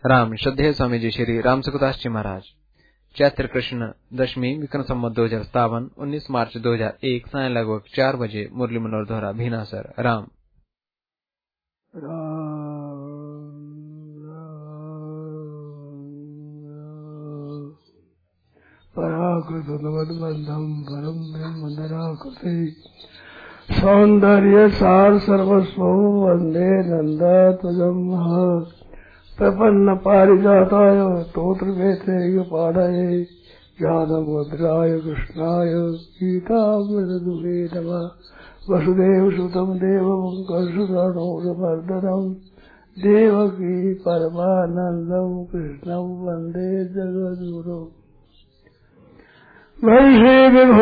राम श्रद्धेय स्वामी जी श्री राम सुखदास जी महाराज। चैत्र कृष्ण दशमी विक्रम संवत 2057 19 मार्च 2001 साय लगभग 4 बजे मुरली मनोहर द्वारा भीनासर। राम पराकृतवद्बद्धं परं ब्रह्म निराकृते सौंदर्य सार सर्वस्वं वंदे नंदात्मजं प्रपन्न पारिजाताय स्तोत्र वेत्रैकपाणये ज्ञानमुद्राय कृष्णाय गीतामृतदुहे नमः। वसुदेवसुतं देवं कंसचाणूरमर्दनं देवकी परमानन्दं कृष्णं वन्दे जगद्गुरुम्। वंशे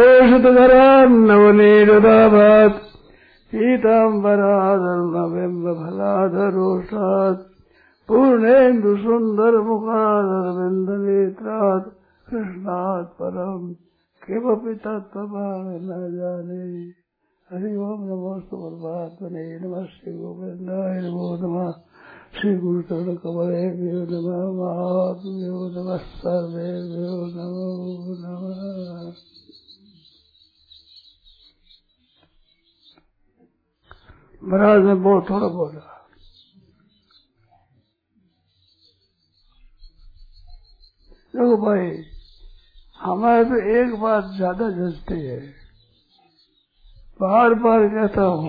विभूषितधरान्नवनीरदाभात् पीताम्बरादर्णबिम्बफलाधरोषात् पूर्णेन्दुसुन्दरमुखादरविन्दनेत्रात् कृष्णात् परं किमपि तत्त्वभावं न जाने। हरि ओम नमोस्तु परमात्मने नमः। श्री गोविन्दाय नमो नमः। श्री गुरुचरण कमलेभ्यो नमः। महात्म्यो नमः। सर्वेभ्यो नमो नमः। महाराज ने बहुत थोड़ा बोला। देखो भाई, हमारे तो एक बात ज्यादा जचती है, बार बार कहता हूँ।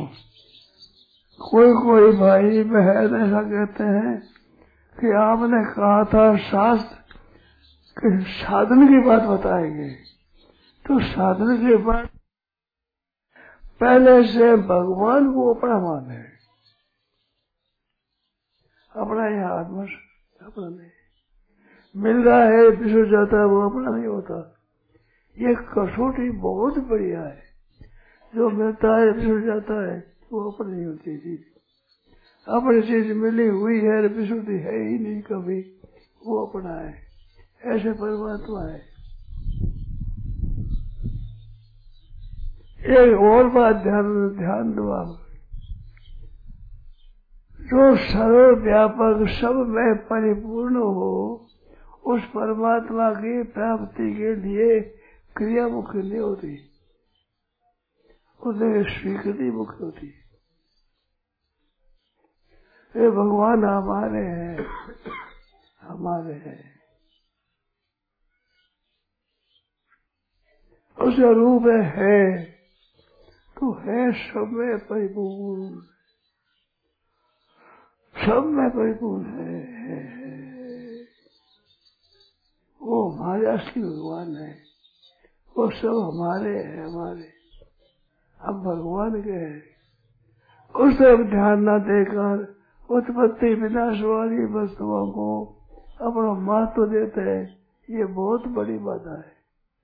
कोई भाई बहन ऐसा कहते हैं कि आपने कहा था शास्त्र कि साधन की बात बताएंगे, तो साधन के बाद पहले से भगवान को अपना माने, अपना ये आत्मा अपना नहीं। मिल रहा है पिछड़ जाता है, वो अपना नहीं होता। ये कसौटी बहुत बढ़िया है। जो मिलता है पिछड़ जाता है वो अपनी नहीं होती चीज। अपनी चीज मिली हुई है पिछड़ती है ही नहीं कभी, वो अपना है। ऐसे परमात्मा है। एक और बात ध्यान दो आप। जो सर्वव्यापक सब में परिपूर्ण हो, उस परमात्मा की प्राप्ति के लिए क्रिया मुख्य नहीं होती, उसमें स्वीकृति मुख्य होती। ये भगवान हमारे हैं, हमारे हैं। उसका रूप है तो है सब में परिपूर्ण, सब में परिपूर्ण है। वो हमारे असली भगवान है। वो सब हमारे हैं, हमारे। हम भगवान के हैं। उस तरफ ध्यान न देकर उत्पत्ति विनाश वाली वस्तुओं को अपना महत्व देते हैं, ये बहुत बड़ी बाधा है।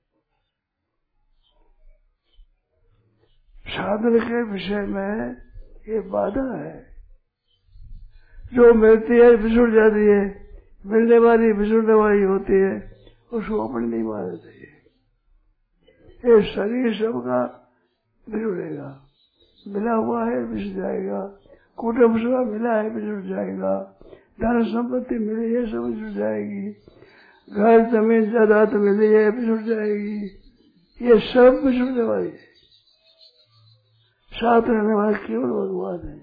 साधन के विषय में ये बाधा है। जो मिलती है बिछुड़ जाती है, मिलने वाली बिछुड़ने वाली होती है, उसको अपने नहीं मानना चाहिए। ये शरीर सबका बिछुड़ेगा, मिला हुआ है बिछड़ जाएगा। कुटुंब सब मिला है बिछड़ जाएगा। धन संपत्ति मिली है सब बिछड़ जाएगी। घर जमीन जायदाद मिली है बिछड़ जाएगी। ये सब बिछड़ने वाली है। साथ रहने वाले केवल भगवान है।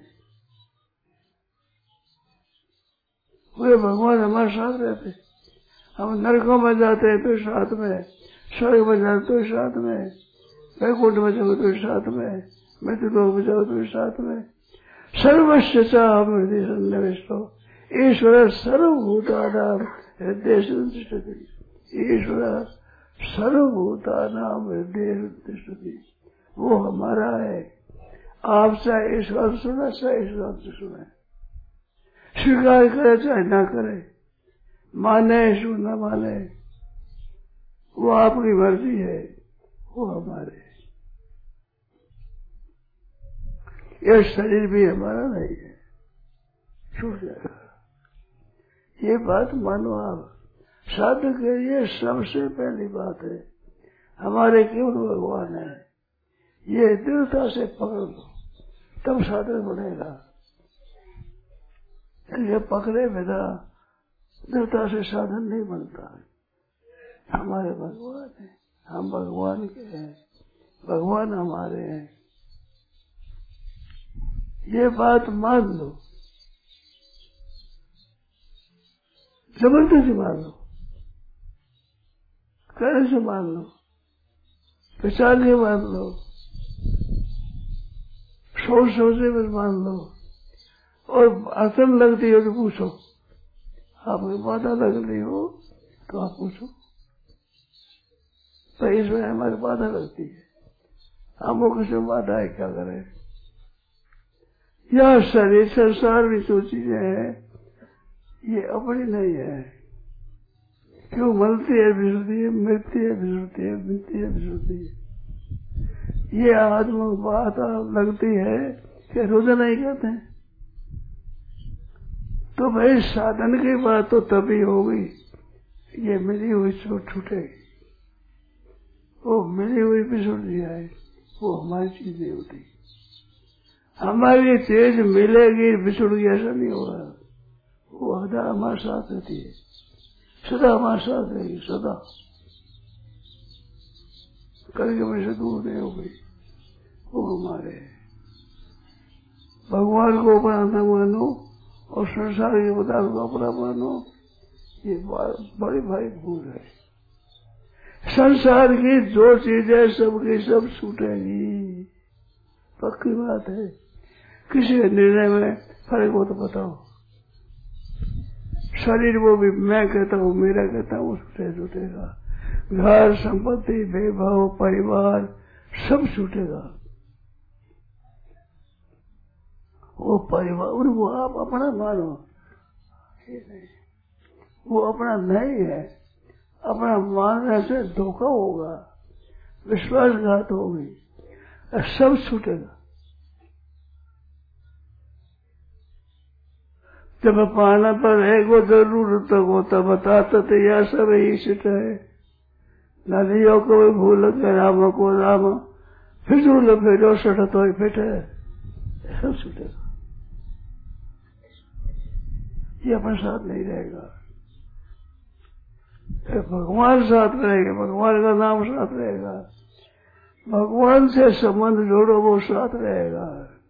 वे भगवान हमारे साथ रहते। हम नरकों में जाते हैं तो साथ में, स्वर्ग में जाते तो साथ में, वैकुंठ में जाओ तो साथ में, मृत्यु लोक में जाओ तो साथ में। सर्वस्व हृदय सन्निविष्टो ईश्वर सर्वभूतानां हृदय तिष्ठति। ईश्वर सर्वभूतानां हृदय तिष्ठति। वो हमारा है। आप चाहे ईश्वर सुने, चाहे ईश्वर सुने, स्वीकार करे चाहे ना करे, माने सु न माने, वो आपकी मर्जी है। वो हमारे। यह शरीर भी हमारा नहीं है, छूट जाएगा। ये बात मानो आप। साधक के लिए सबसे पहली बात है हमारे केवल भगवान है। ये दृढ़ता से पकड़ लो, तब साधन बनेगा। ये पकड़े बिना देवता से साधन नहीं बनता है। हमारे भगवान है, हम भगवान के हैं, भगवान हमारे हैं। ये बात मान लो, जबरदस्ती मान लो, कैसे मान लो, पहचान के मान लो, सोच सोचे में मान लो। और अड़चन लगती हो तो पूछो, आपको बाधा लग रही हो तो आप पूछो, तो इसमें हमारी बाधा लगती है, हमको किसी बाधा है, क्या करें। यह शरीर संसार भी जो चीजें हैं ये अपनी नहीं है। क्यों मरती है बिछड़ती है, मृत्यु है बिछड़ती है, मिलती है बिछड़ती है। ये आत्मा बात लगती है कि रोजाना ही कहते हैं। तो भाई साधन की बात तो तभी होगी, ये मिली हुई चोट छूटेगी। वो मिली हुई बिछड़ जाए, वो हमारी चीज नहीं होती। हमारी चीज मिलेगी बिछड़ गई ऐसा नहीं होगा। वो सदा हमारे साथ रहती है, सदा हमारे साथ रहेगी, सदा करके में से दूर नहीं हो गई। वो हमारे भगवान को अपना न मानो और संसार के पदार्थ को अपना मानो, ये बड़ी भारी भूल है। संसार की जो चीजें सबकी सब छूटेगी, पक्की बात है। किसी निर्णय में फर्क हो तो बताओ। शरीर वो भी मैं कहता हूँ, मेरा कहता हूँ, उससे छूटेगा। घर संपत्ति वैभव परिवार सब छूटेगा। वो परिवार वो आप अपना मानो, वो अपना नहीं है। अपना मानने से धोखा होगा, विश्वासघात होगी, सब छूटेगा। जब पाना पर है वो जरूरत होता बताता तो यह सब ईशित है। नदियों को भी भूल के राम को राम, फिजूल फिरो सट तो फिट है, सब छूटेगा। ये अपने साथ नहीं रहेगा, भगवान साथ रहेगा, भगवान का नाम साथ रहेगा, भगवान से संबंध जोड़ो वो साथ रहेगा।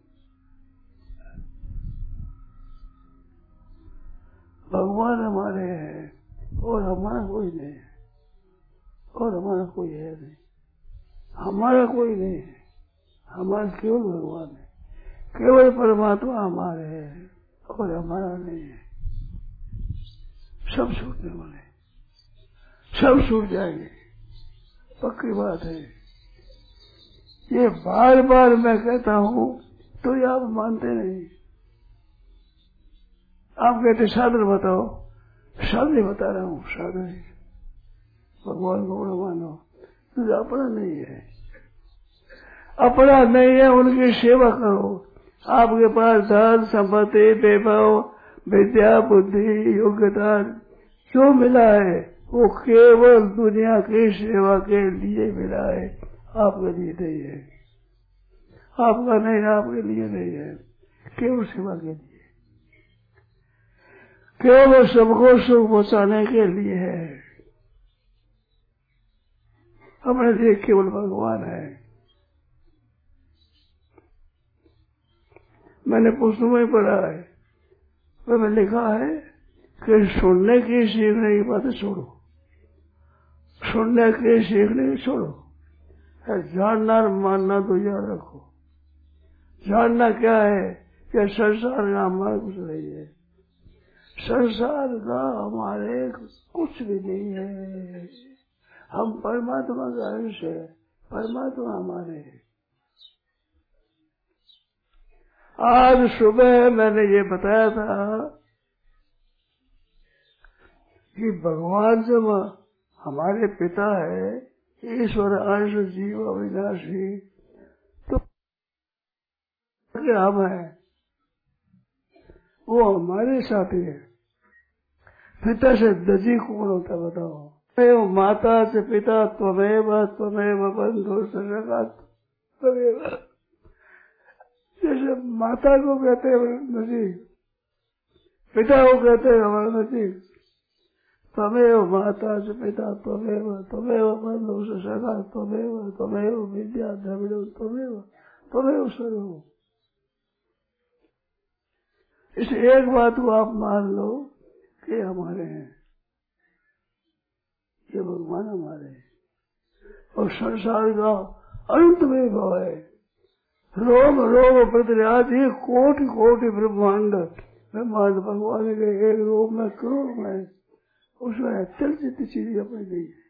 भगवान हमारे हैं और हमारा कोई नहीं है, और हमारा कोई है नहीं, हमारा कोई नहीं है, हमारा केवल भगवान है, केवल परमात्मा हमारे है और हमारा नहीं है। सब छूटने वाले, सब छूट जाएंगे, पक्की बात है। ये बार बार मैं कहता हूँ तो ये आप मानते नहीं। आप कहते साधन बताओ, साधन बता रहा हूँ, साधन भगवान को बड़ा मानो, तुझे अपना नहीं है, अपना नहीं है, उनकी सेवा करो। आपके पास धन संपत्ति वैभव विद्या बुद्धि योग्यता जो मिला है वो केवल दुनिया की सेवा के लिए मिला है, आपके लिए नहीं है, आपका नहीं, आपके लिए नहीं है, केवल सेवा के लिए, केवल सबको सुख पहुंचाने के लिए है। अपने लिए केवल भगवान है। मैंने पुस्तक में पढ़ा है, उसमें लिखा है कि सुनने की सीखने की बातें छोड़ो, सुनने की सीखने की छोड़ो, जानना मानना तो याद रखो। जानना क्या है कि संसार का हमारा कुछ नहीं है, संसार का हमारे कुछ भी नहीं है, हम परमात्मा का अंश है, परमात्मा हमारे हैं। आज सुबह मैंने ये बताया था कि भगवान जब हमारे पिता है, ईश्वर अंश जीव अविनाशी, तो हम है, वो हमारे साथी है। पिता से दजी कौन होता बताओ? माता से पिता त्वमेव त्वमेव बंधु सगा त्वमेव। जैसे माता को कहते हैं नजीक, पिता को कहते हैं हमारा नजीक, त्वमेव माता च पिता त्वमेव त्वमेव बन्धुः च सखा त्वमेव त्वमेव विद्या द्रविणो त्वमेव त्वमेव सर्वम्। इस एक बात को आप मान लो कि हमारे हैं, ये भगवान हमारे हैं और संसार का अनंत वैभव है। रोम रोम प्रतिराजी कोटि कोटि ब्रह्मांड भगवान के एक रोम में करोड़ में, उसमें तिल जितनी चीज अपनी नहीं है,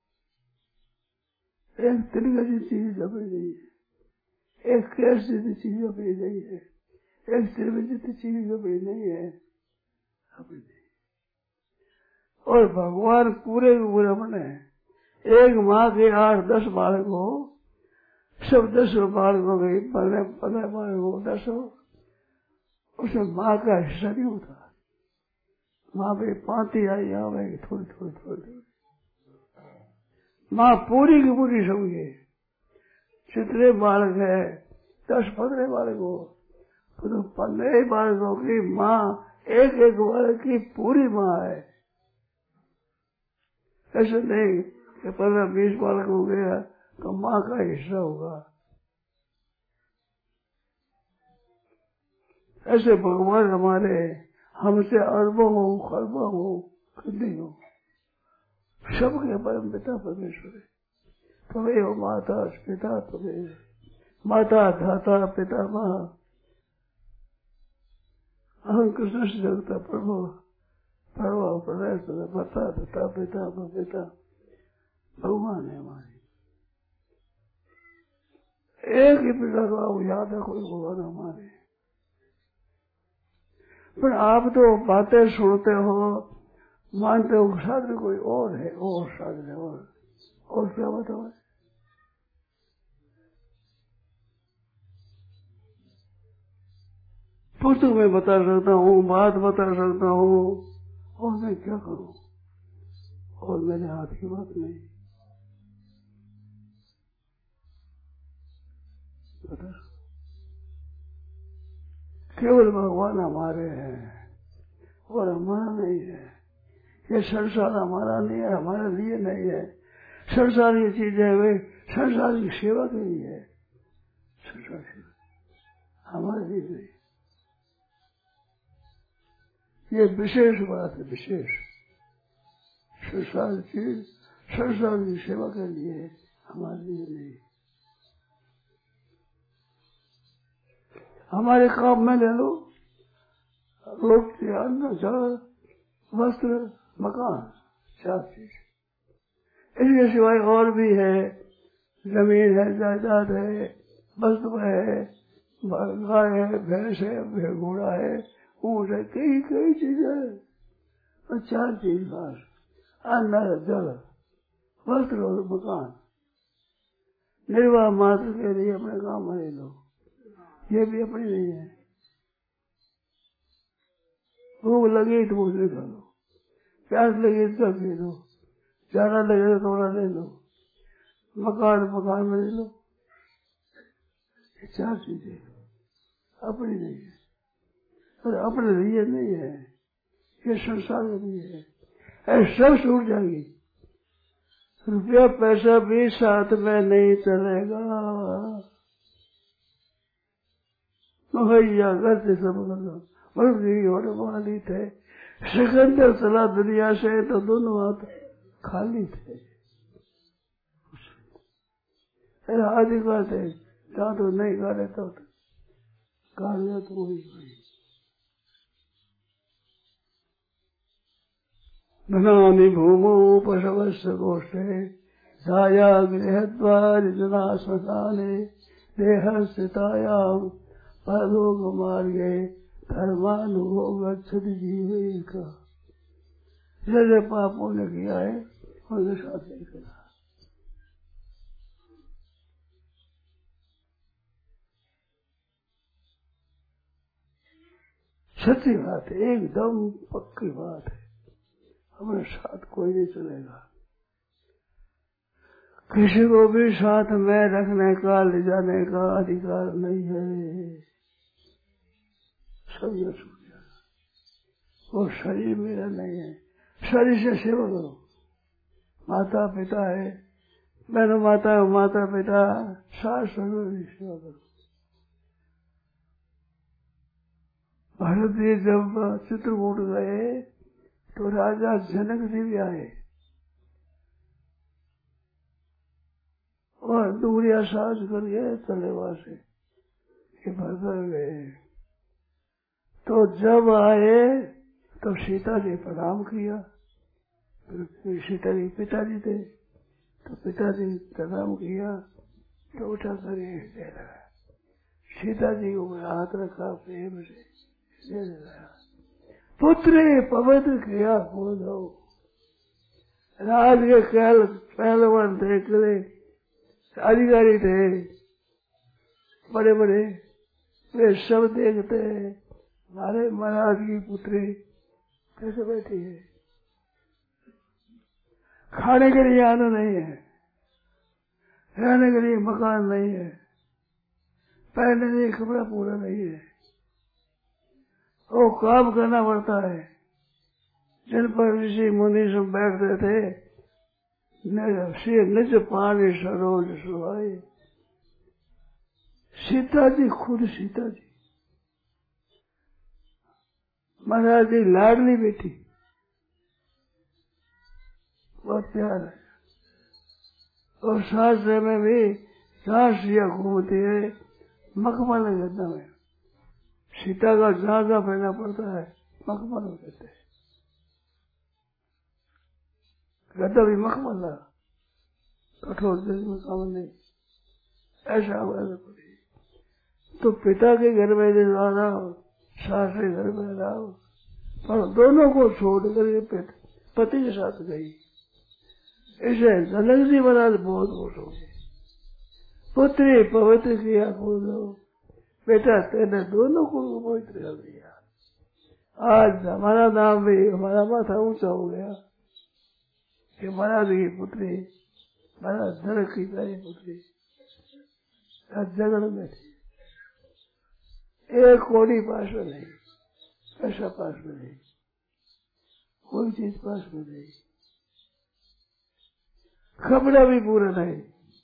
एक तिल जितनी चीज अपनी नहीं है, एक केस जितनी चीज अपनी नहीं है, एक सिर में जितनी चीज अपनी नहीं है, अपनी नहीं। और भगवान पूरे पूरे बने, एक माँ के 8-10 बालक हो, सब 10 बालक हो गई, 15 बालक हो, 10 हो, उसमें माँ का हिस्सा नहीं होता। माँ भी पाती आई आवेगी थोड़ी थोड़ी थोड़ी, माँ पूरी की पूरी समझे। जितने बालक है 10-15 बालक हो, तो 15 बालकों की माँ एक एक बालक की पूरी माँ है। ऐसे नहीं कि 15-20 बालक हो गया तो माँ का हिस्सा होगा। ऐसे भगवान हमारे हमसे अरबों हो खरबों हो कितने हो, सबके परम पिता परमेश्वर है। त्वमेव माता पिता त्वमेव माता धाता पिता माँ अहं कृष्ण से जगता प्रभु परवा प्रलय माता पिता पिता पिता भगवान है हमारे। एक ही पिता को आप याद रखो, भगवान हमारे। पर आप तो बातें सुनते हो, मानते हो साधन कोई और है, और साधन है, और क्या बताओ। पुस्तक में बता सकता हूँ, बात बता सकता हूँ, और मैं क्या करूँ, और मेरे हाथ की बात नहीं। बता केवल भगवान हमारे हैं और हमारा नहीं है। ये संसार हमारा नहीं है, हमारे लिए नहीं है। संसार की चीज है, वे संसार की सेवा के लिए है, संसार सेवा हमारे लिए नहीं। ये विशेष बात है, विशेष संसार चीज संसार की सेवा के लिए है, हमारे लिए नहीं। हमारे काम में ले लो, रोटी अन्न जल वस्त्र मकान, 4 चीज। इसके सिवाय और भी है, जमीन है, जायदाद है, वस्तु है, गाय है, भैंस है, घोड़ा है, ऊँट है, कई चीजें है, और 4 चीज बस, अन्न जल वस्त्र और मकान। निर्वाह मात्र के लिए अपने काम में ले लो, ये भी अपनी नहीं है। भूख लगी तो भोजन खा लो, प्यास लगी तो पी लो, प्यारा लगे तो थोड़ा ले लो, मकान में ले लो। ये 4 चीजें अपनी नहीं है, और अपने लिए नहीं है, ये संसार के लिए है। ऐसे सब छूट जाएगी, रुपया पैसा भी साथ में नहीं चलेगा। भैया घर से सब और वाली थे, सिकंदर चला दुनिया से तो दोनों हाथ खाली थे। आदि बात है, जहाँ तो नहीं गा रहे तो गा लिया तो वही धनानि भूमौ पशवस्य गोष्ठे छाया गृहद्वार जना श्मशाने देह स्थितायाम परलोक मार्गे धर्मानुभव गच्छति जीवेका। जैसे पापों ने किया है उनके साथ नहीं करा। सच्ची बात है, एकदम पक्की बात है, हमारे साथ कोई नहीं चलेगा। किसी को भी साथ में रखने का ले जाने का अधिकार नहीं है। सब ये छूट जाना, वो शरीर मेरा नहीं है, शरीर से सेवा करो। माता पिता है, बहनों माता माता पिता सास ससुर की सेवा करो। भरत जी जब चित्रकूट गए तो राजा जनक जी भी आए और दूरिया साज करके चले वहां से भरत गए। तो जब आए तो सीता जी प्रणाम किया। सीता जी पिताजी थे तो पिताजी प्रणाम किया तो उठा कर दे रहा। सीता जी को हाथ रखा प्रेम से दे रहा। पुत्र पवित्र किया बोल दो। राज के कल पहलवान थे, किले अधिकारी थे बड़े बड़े, वे सब देखते हैं हमारे महाराज की पुत्री कैसे बैठी है। खाने के लिए अन्न नहीं है, रहने के लिए मकान नहीं है, पहनने के लिए कपड़ा पूरा नहीं है, वो काम करना पड़ता है। जिन पर ऋषि मुनि सब बैठते थे निज पानी सरोज सुहाए। सीता जी खुद सीता जी महाराज जी लाडली बेटी, बहुत प्यार है। और शास्त्र में भी राशिया घूमती है मखमल गद्दा में। सीता का जहाजा पहना पड़ता है मखमल कहते हैं। गद्दा भी मखमल है, कठोर में काम नहीं, ऐसा होगा। तो पिता के घर में रहो, सास के घर में रहो, पर दोनों को छोड़ कर पति के साथ गई। इसे जनक जी महाराज बहुत खुश हो गए। पुत्री पवित्र किया बोलो, बेटा तेने दोनों को पवित्र कर दिया। आज हमारा नाम भी, हमारा माथा ऊंचा हो गया कि महाराज की पुत्री, महाराज जनक की प्यारी पुत्री जगड़ में थी। एक कोड़ी पास में नहीं, पैसा पास में नहीं, कोई चीज पास में नहीं, कपड़ा भी पूरा नहीं।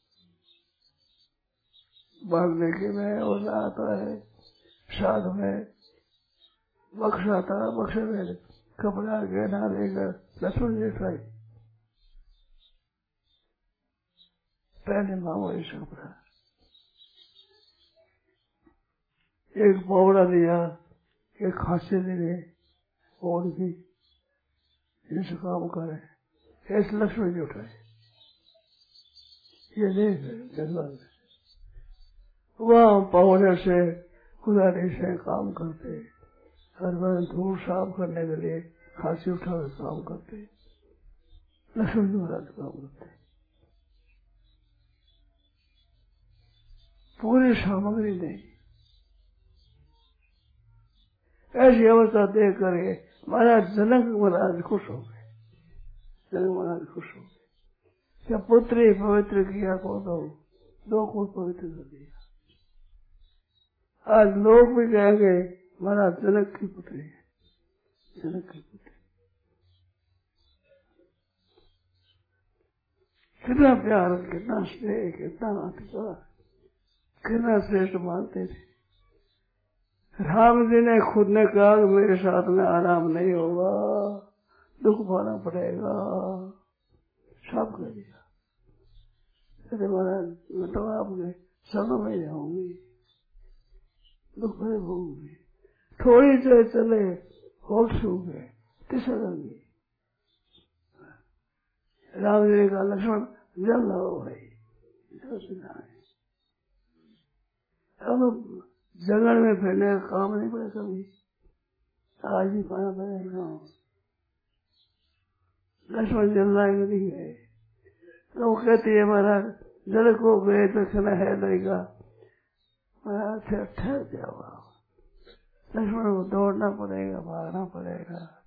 भागने के में और आता है साथ में बक्सा था, बक्से में कपड़ा गहना लेकर लक्ष्मण जी खाई पहले मांगो इस कपड़ा। एक पौड़ा दिया, एक खांसी दिए और भी इस काम करे, ऐसे लक्ष्मण जी उठाए। ये देख वहाँ पौड़े से कुदारी से काम करते, हर बार धूल साफ करने के लिए खांसी उठा कर काम करते, लक्ष्मण जी महाराज काम करते। पूरी सामग्री नहीं। ऐसी अवस्था देख करके महाराज जनक महाराज खुश हो गए। जनक महाराज खुश हो गए, क्या पुत्री पवित्र किया को दो को पवित्र कर दिया। आज लोग भी कहेंगे महाराज जनक की पुत्री है, जनक की पुत्री। कितना प्यार, कितना स्नेह, कितना अधिकार, कितना श्रेष्ठ मानते थे। राम जी ने खुद ने कहा कि मेरे साथ में आराम नहीं होगा, दुख पाना पड़ेगा, सब कर दिया। अरे महाराज मैं तो आपके शरण में जाऊंगी, दुख भरे भोगूंगी। थोड़ी देर चले होश सूख गए, तिसरेंगे। राम जी का लक्ष्मण जल लो भाई, अब जंगल में फिरने का काम नहीं पड़े कभी, आज ही पाना पड़ेगा। लक्ष्मण जल लाएंगे नहीं गए तो वो कहती है महाराज जल को गए तो खाना है देगा, महाराज ठहर जाओ। लक्ष्मण को दौड़ना पड़ेगा, भागना पड़ेगा।